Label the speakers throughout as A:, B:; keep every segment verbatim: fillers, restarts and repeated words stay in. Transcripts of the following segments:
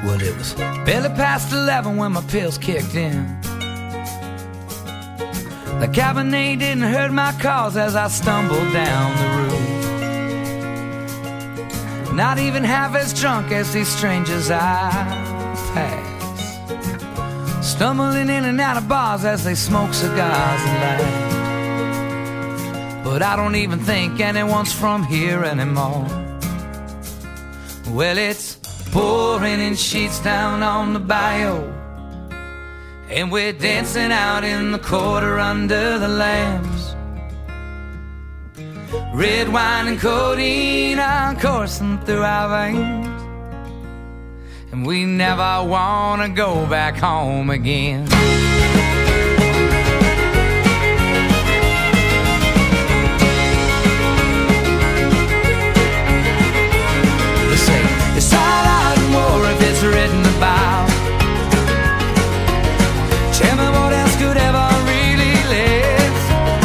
A: Well, it was barely past eleven when my pills kicked in. The Cabernet didn't hurt my cause as I stumbled down the road. Not even half as drunk as these strangers I pass, stumbling in and out of bars as they smoke cigars and laugh. But I don't even think anyone's from here anymore. Well, it's pouring in sheets down on the bayou, and we're dancing out in the quarter under the lamps. Red wine and codeine are coursing through our veins, and we never want to go back home again. They say it's all out more if it's written about. Tell me what else could ever really last.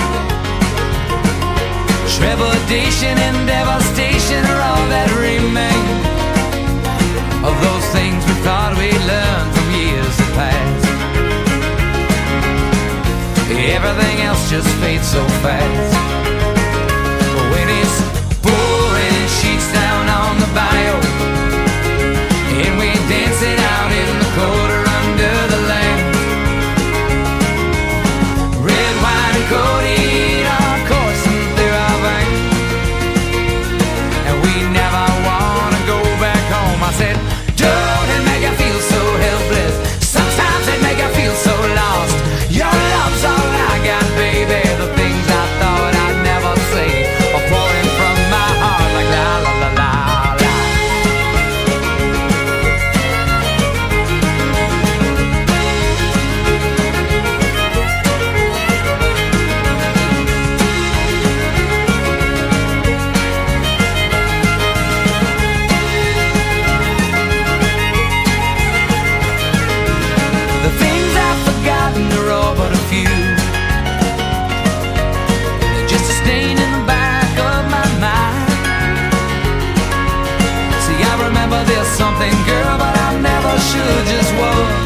A: Trepidation and devastation are all that remain of those things we thought we learned from years that passed. Everything else just fades so fast. When it's pouring sheets down on the bayou, and we're dancing out in the quarter under the lamp. Red wine and codeine are coursing through our veins, and we never want to go back home. I said, don't it make you feel so helpless? Sometimes it make you feel so lost. Your love's all I got, baby. The things I thought I'd never say are pouring from my heart like la la la la la. The things I've forgotten are all but a few. They're just a stain in the back of my mind. See, I remember there's something, girl, but I never should just was.